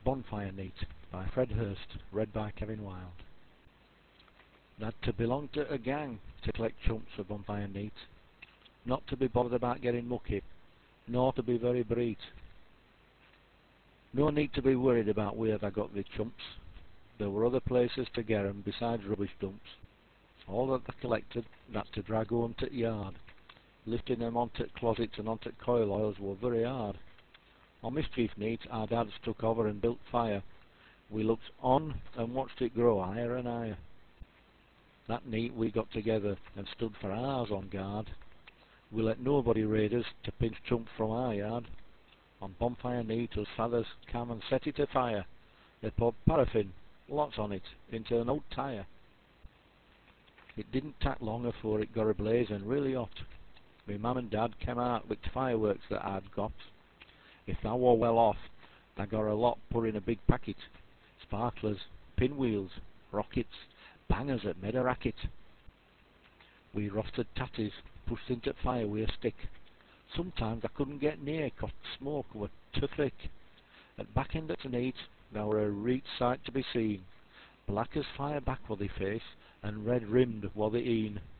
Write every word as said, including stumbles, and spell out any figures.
Bonfire Neat by Fred Hurst, read by Kevin Wild. Had to belong to a gang to collect chumps for Bonfire Neat, not to be bothered about getting mucky, nor to be very breed. No need to be worried about where I got the chumps. There were other places to get 'em besides rubbish dumps. All that I collected, that to drag home to the yard. Lifting them onto closets and onto coil oils were very hard. On Mischief Neat, our dads took over and built fire. We looked on and watched it grow higher and higher. That night we got together and stood for hours on guard. We let nobody raid us to pinch chump from our yard. On Bonfire Neat, us fathers come and set it afire. They poured paraffin, lots on it, into an old tyre. It didn't take long afore it got ablaze and really hot. Me mum and dad came out with fireworks that I'd got. If they were well off, they got a lot put in a big packet. Sparklers, pinwheels, rockets, bangers that made a racket. We roasted tatties, pushed into fire with a stick. Sometimes I couldn't get near, 'cause smoke were too thick. At back end of the Neat, there were a reet sight to be seen. Black as fire back were the face, and red rimmed were the een.